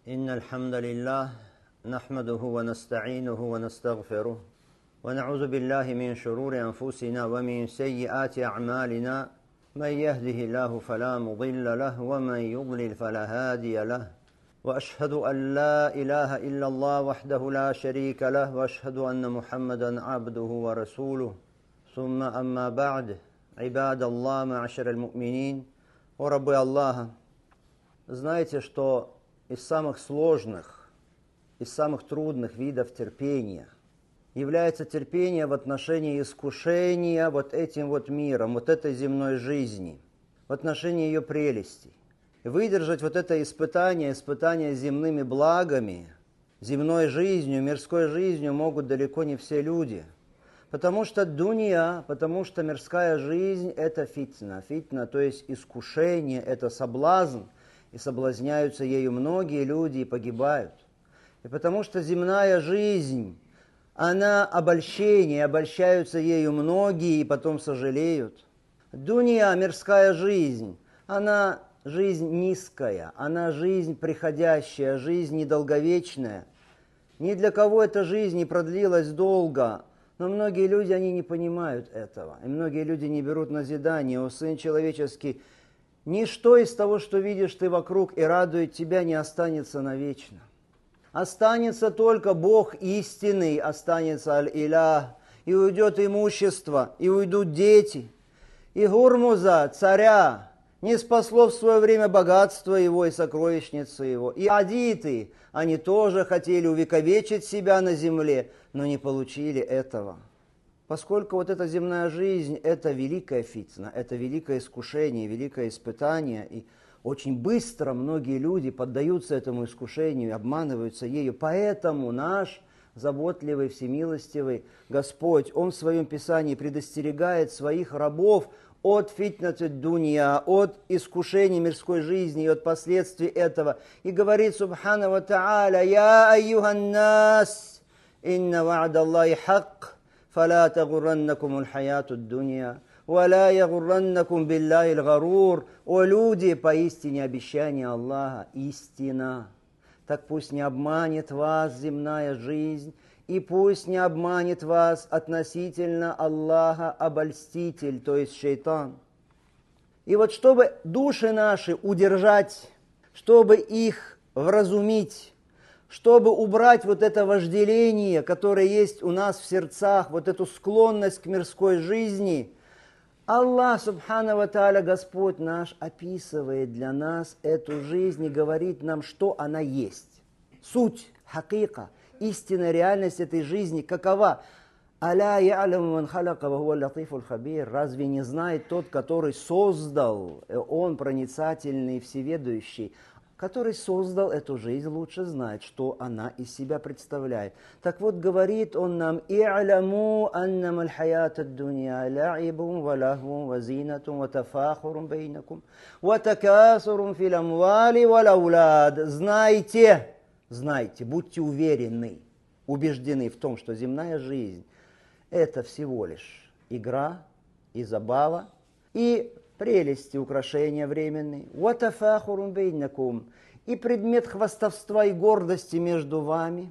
إن الحمد لله نحمده ونستعينه ونستغفره ونعوذ بالله من شرور أنفسنا ومن سيئات أعمالنا من يهده الله فلا مضل له ومن يضلل فلا هادي له وأشهد أن لا إله إلا الله وحده لا شريك له وأشهد أن محمدا عبده ورسوله ثم أما بعد عباد الله معشر المؤمنين ورب الله. Знаете, что из самых сложных, из самых трудных видов терпения является терпение в отношении искушения вот этим вот миром, вот этой земной жизни, в отношении ее прелестей. И выдержать вот это испытание земными благами, земной жизнью, мирской жизнью могут далеко не все люди. Потому что дунья, потому что мирская жизнь – это фитна. Фитна, то есть искушение, это соблазн. И соблазняются ею многие люди и погибают. И потому что земная жизнь, она обольщение, обольщаются ею многие и потом сожалеют. Дунья, мирская жизнь, она жизнь низкая, она жизнь приходящая, жизнь недолговечная. Ни для кого эта жизнь не продлилась долго, но многие люди, они не понимают этого. И многие люди не берут назидание. О, Сын человеческий, ничто из того, что видишь ты вокруг и радует тебя, не останется навечно. Останется только Бог истинный, останется Аль-Илях, и уйдет имущество, и уйдут дети. И Гурмуза, царя, не спасло в свое время богатство его и сокровищницы его. И адиты, они тоже хотели увековечить себя на земле, но не получили этого. Поскольку вот эта земная жизнь – это великая фитна, это великое искушение, великое испытание, и очень быстро многие люди поддаются этому искушению и обманываются ею. Поэтому наш заботливый, всемилостивый Господь, Он в Своем Писании предостерегает своих рабов от фитнати дунья, от искушений мирской жизни и от последствий этого. И говорит, субхана ва та'аля, «Я айюхан нас, инна ва'да Аллахи хак». فلا تغرنكم الحياة الدنيا ولا يغرنكم بالله الغرور. О люди, поистине обещание Аллаха истина. Так пусть не обманет вас земная жизнь, и пусть не обманет вас относительно Аллаха обольститель, то есть шейтан. И вот чтобы души наши удержать, чтобы их вразумить, чтобы убрать вот это вожделение, которое есть у нас в сердцах, вот эту склонность к мирской жизни, Аллах, субхана ва тааля, Господь наш, описывает для нас эту жизнь и говорит нам, что она есть. Суть, хакика, истинная реальность этой жизни какова? «Аля я'ляму ман халяка ва хуа латифуль хабир». Разве не знает тот, который создал, он проницательный, всеведущий, который создал эту жизнь, лучше знает, что она из себя представляет. Так вот, говорит он нам, «И'ляму аннама аль-хаята ад-дунья ла'ибун ва лахвун ва зинатун ва тафахурун бейнакум ва такасурун фил амвали вал аулад». Знайте, будьте уверены, убеждены в том, что земная жизнь – это всего лишь игра и забава, и прелести, украшения временные. «Ватафахурун бейнакум» и предмет хвастовства и гордости между вами.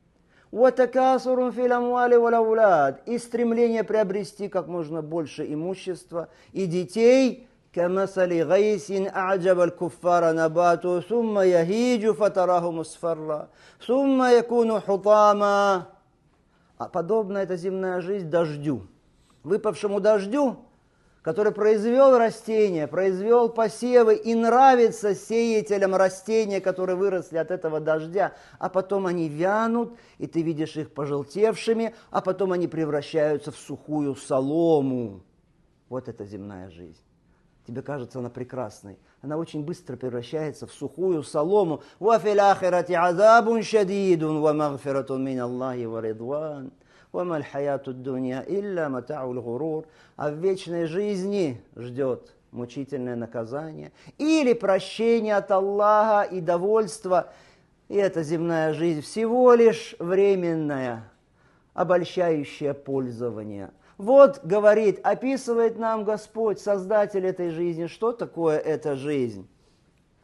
«Ватакасурун фил амвали вал аулад» и стремление приобрести как можно больше имущества и детей. «Камасали гайсин а'джабаль куффара набату, сумма яхиджу фатараху мусфарра, сумма якуну хутама». А подобно эта земная жизнь дождю, выпавшему дождю, который произвел растения, произвел посевы и нравится сеятелям растения, которые выросли от этого дождя, а потом они вянут, и ты видишь их пожелтевшими, а потом они превращаются в сухую солому. Вот это земная жизнь. Тебе кажется она прекрасной. Она очень быстро превращается в сухую солому. «Ва фил ахирати азабун шадидун ва магфиратун мин Аллахи ва ридван». «Вама аль-хаяту ад-дунья илля мата'уль гурур». А в вечной жизни ждет мучительное наказание или прощение от Аллаха и довольство. И эта земная жизнь всего лишь временное, обольщающее пользование. Вот, говорит, описывает нам Господь, Создатель этой жизни, что такое эта жизнь.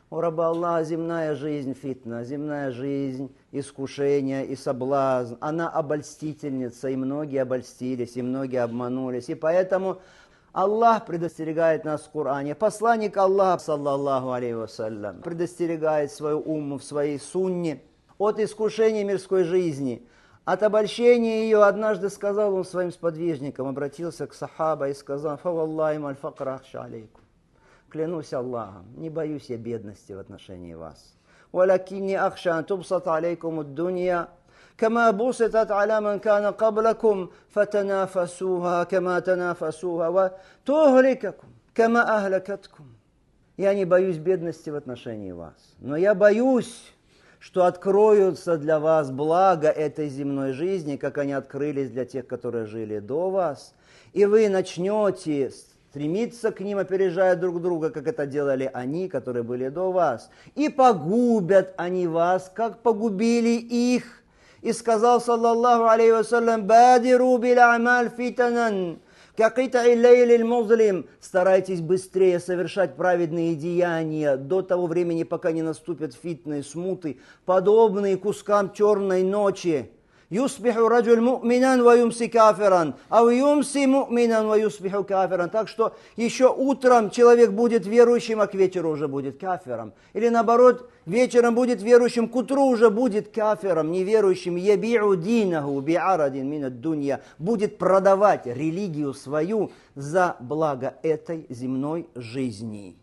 У раба Аллаха земная жизнь фитна, земная жизнь искушение и соблазн. Она обольстительница, и многие обольстились, и многие обманулись. И поэтому Аллах предостерегает нас в Коране. Посланник Аллаха, саллаллаху алейхи вассалям, предостерегает свою умму в своей сунне от искушения мирской жизни, от обольщения ее. Однажды сказал он своим сподвижникам, обратился к сахаба и сказал: «Фаваллахи маль факра ахша алейкум». Клянусь Аллахом, не боюсь я бедности в отношении вас. «Валакинни ахша ан тубсат алейкум ад-дунья, кама буситат аля ман кана каблакум, фатанафасуха, кама танафасуха, ва тухликакум, кама ахлакаткум». Я не боюсь бедности в отношении вас, но я боюсь, что откроются для вас блага этой земной жизни, как они открылись для тех, которые жили до вас, и вы начнете стремиться к ним, опережая друг друга, как это делали они, которые были до вас. И погубят они вас, как погубили их. И сказал, саллаллаху алейхи вассалям: «Бадиру бил амаль фитанан, какита'i лейлиль музлим». Старайтесь быстрее совершать праведные деяния до того времени, пока не наступят фитны, смуты, подобные кускам черной ночи. «Юсбиху раджуль му'минан ва юмси кафиран, ау юмси му'минан ва юсбиху кафиран». Так что еще утром человек будет верующим, а к вечеру уже будет кафиром. Или наоборот, вечером будет верующим, к утру уже будет кафиром, неверующим. «Яби'у динаху би'арадин минад дунья». Будет продавать религию свою за благо этой земной жизни.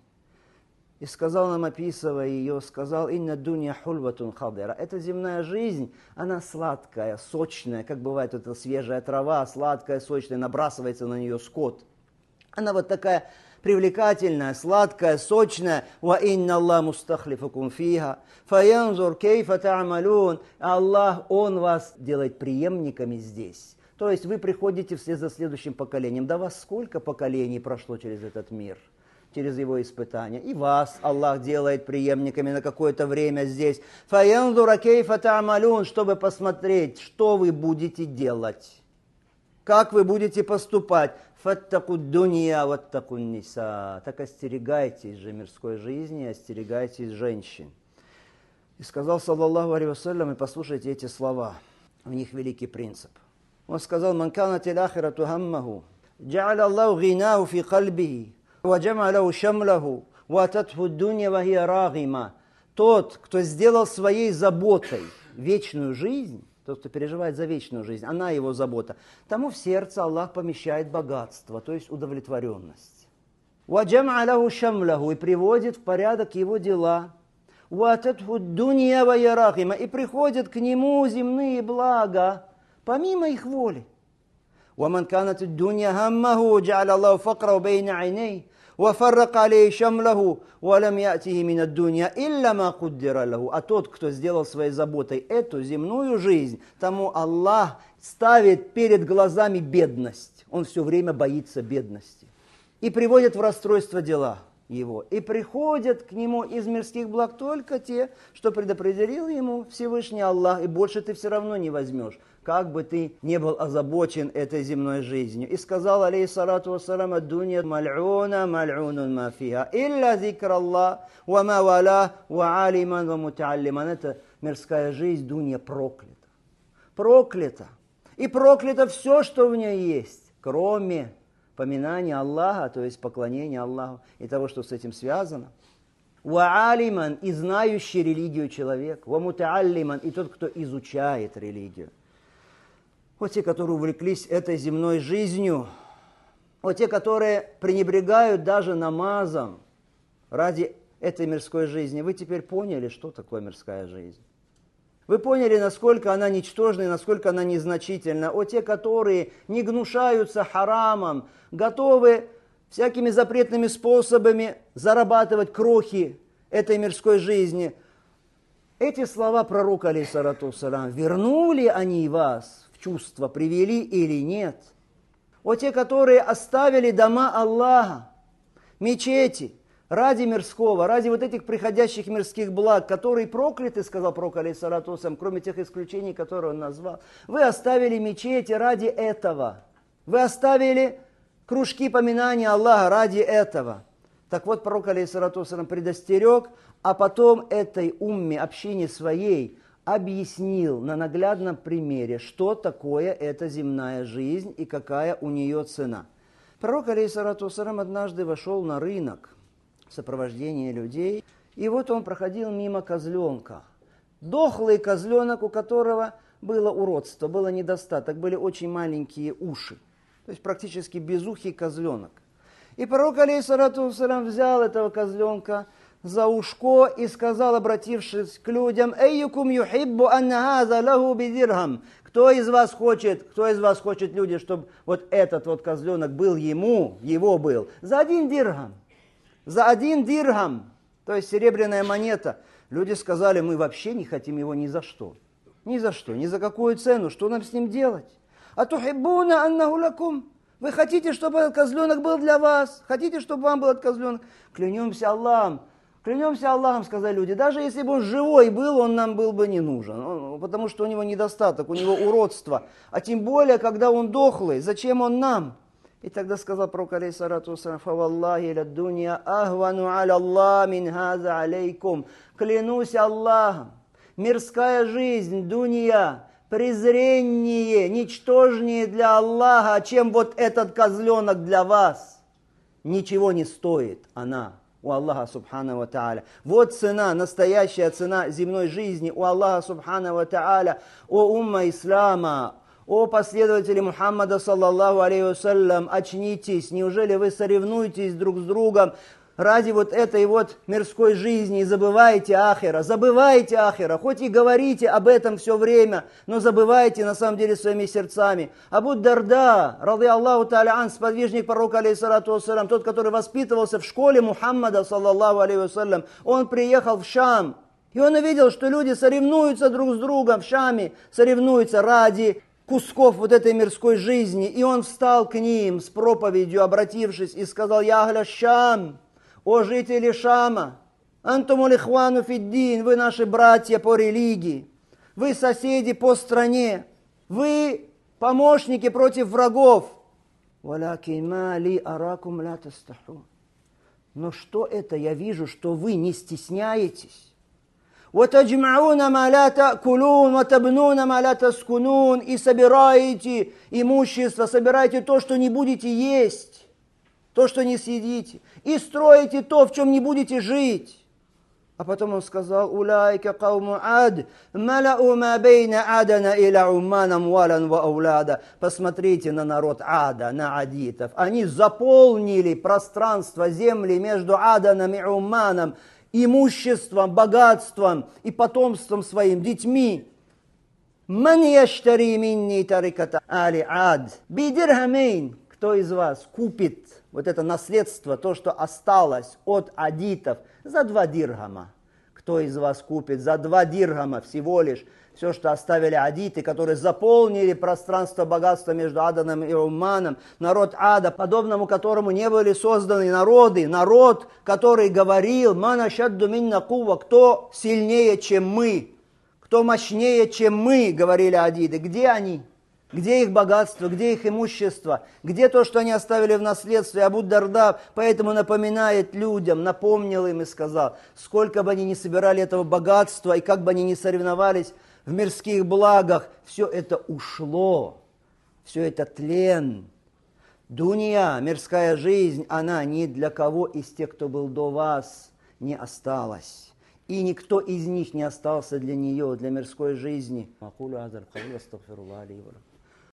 И сказал нам, описывая ее, сказал: «Инна дунья хульватун хадира». Эта земная жизнь, она сладкая, сочная, как бывает эта свежая трава, сладкая, сочная, набрасывается на нее скот. Она вот такая привлекательная, сладкая, сочная. «Ва инна Аллах мустахлифукум фиха, фаянзур кейфа та'амалун». Аллах, Он вас делает преемниками здесь. То есть вы приходите вслед за следующим поколением. Да вас сколько поколений прошло через этот мир? Через его испытания. И вас Аллах делает преемниками на какое-то время здесь. «Фаянзура кейфа та'амалун», чтобы посмотреть, что вы будете делать, как вы будете поступать. «Фаттаку дунья ваттаку ниса». Так остерегайтесь же мирской жизни, остерегайтесь женщин. И сказал, саллаллаху алейхи вассалям, и послушайте эти слова, в них великий принцип. Он сказал: «Ман канатил ахирату хаммаху, джа'аля Аллаху гинаху фи кальбихи, ваджама лаху шамлаху, вататху дунья вахия рагима». Тот, кто сделал своей заботой вечную жизнь, тот, кто переживает за вечную жизнь, она его забота, тому в сердце Аллах помещает богатство, то есть удовлетворенность. «Ваджама лаху шамлаху», и приводит в порядок его дела. «Вататху дунья вахия рагима», и приходят к нему земные блага, помимо их воли. «Ваман канат ад-дунья хаммаху, джа'аля Аллаху факраху бейна айней, вафаррак алейхи шамлаху, валам я'тихи мин ад-дунья илля ма куддира лаху». А тот, кто сделал своей заботой эту земную жизнь, тому Аллах ставит перед глазами бедность. Он все время боится бедности. И приводит в расстройство дела его. И приходят к нему из мирских благ только те, что предопределил ему Всевышний Аллах, и больше ты все равно не возьмешь, как бы ты не был озабочен этой земной жизнью. И сказал, алейхиссалату вассалам: «Ад-дунья маль'уна, маль'унун ма фиха, илля зикр Аллах, ва ма вала, ва алиман, ва мутааллиман». Это мирская жизнь, дунья проклята. Проклята. И проклято все, что в ней есть, кроме поминания Аллаха, то есть поклонения Аллаху и того, что с этим связано. «Ва алиман», и знающий религию человек. «Ва мутааллиман», и тот, кто изучает религию. Вот те, которые увлеклись этой земной жизнью, вот те, которые пренебрегают даже намазом ради этой мирской жизни. Вы теперь поняли, что такое мирская жизнь. Вы поняли, насколько она ничтожна и насколько она незначительна. О те, которые не гнушаются харамом, готовы всякими запретными способами зарабатывать крохи этой мирской жизни. Эти слова пророка, алейхиссалату вассалям, вернули они вас в чувство, привели или нет? О те, которые оставили дома Аллаха, мечети, ради мирского, ради вот этих приходящих мирских благ, которые прокляты, сказал пророк, алейхиссалату вассалям, кроме тех исключений, которые он назвал. Вы оставили мечети ради этого. Вы оставили кружки поминания Аллаха ради этого. Так вот, пророк, алейхиссалату вассалям, предостерег, а потом этой умме, общине своей, объяснил на наглядном примере, что такое эта земная жизнь и какая у нее цена. Пророк, алейхиссалату вассалям, однажды вошел на рынок в сопровождении людей, и вот он проходил мимо козленка. Дохлый козленок, у которого было уродство, было недостаток, были очень маленькие уши. То есть практически безухий козленок. И пророк, алейхиссалату вассалям, взял этого козленка за ушко и сказал, обратившись к людям: «Эйюкум юхиббу анна хаза лаху бидирхам». Кто из вас хочет, люди, чтобы вот этот вот козленок был ему, его был, за 1 дирхам. За 1 дирхам, то есть серебряная монета. Люди сказали: мы вообще не хотим его ни за что. Ни за что, ни за какую цену, что нам с ним делать? «Атухиббуна аннаху лакум». Вы хотите, чтобы этот козленок был для вас? Хотите, чтобы вам был этот козленок? Клянемся Аллахом, сказали люди. Даже если бы он живой был, он нам был бы не нужен. Потому что у него недостаток, у него уродство. А тем более, когда он дохлый, зачем он нам? И тогда сказал пророк, алейхиссалату вассалям: «Фаваллахи ладдунья ахвану аля Аллах мин хаза алейкум». Клянусь Аллахом, мирская жизнь, дунья, презреннее, ничтожнее для Аллаха, чем вот этот козленок для вас. Ничего не стоит она у Аллаха субхану ва тааля. Вот цена, настоящая цена земной жизни у Аллаха субхану ва тааля. О умма ислама, о последователи Мухаммада саллаллаху алейхи вассалям, очнитесь, неужели вы соревнуетесь друг с другом ради вот этой вот мирской жизни и забываете ахира, хоть и говорите об этом все время, но забывайте на самом деле своими сердцами. Абу Дарда, ради Аллаху та'аля ан, сподвижник пророка, алейхиссалату вассалям, тот, который воспитывался в школе Мухаммада, саллаллаху алейхи вассалям, он приехал в Шам, и он увидел, что люди соревнуются друг с другом в Шаме, соревнуются ради кусков вот этой мирской жизни, и он встал к ним с проповедью, обратившись, и сказал: «Я ахля Шам». О жители Шама, антумул ихвану фиддин, вы наши братья по религии, вы соседи по стране, вы помощники против врагов. Валякин ма ли аракум ла тастахун. Но что это? Я вижу, что вы не стесняетесь. وَتَجْمَعُونَ مَا لَا تَأْكُلُونَ وَتَبْنُونَ مَا لَا تَسْكُنُونَ. И собираете имущество, собираете то, что не будете есть, то, что не съедите, и строите то, в чем не будете жить. А потом он сказал: «Уляйка кауму ад, малау ма бейна адана иля умманам валан ва ауляда». Посмотрите на народ Ада, на адитов. Они заполнили пространство земли между Аданом и Умманом имуществом, богатством и потомством своим, детьми. «Ман яштари минни тариката али ад бидирхамейн». Кто из вас купит вот это наследство, то, что осталось от адитов, за 2 дирхама? Кто из вас купит за 2 дирхама всего лишь все, что оставили адиты, которые заполнили пространство богатства между Аданом и Умманом, народ Ада, подобному которому не были созданы народы, народ, который говорил: «Ман ашадду минна кувва», кто сильнее, чем мы, кто мощнее, чем мы, говорили адиты. Где они? Где их богатство, где их имущество, где то, что они оставили в наследстве? Абу Дарда поэтому напоминает людям, напомнил им и сказал: сколько бы они ни собирали этого богатства и как бы они ни соревновались в мирских благах, все это ушло, все это тлен. Дунья, мирская жизнь, она ни для кого из тех, кто был до вас, не осталась. И никто из них не остался для нее, для мирской жизни.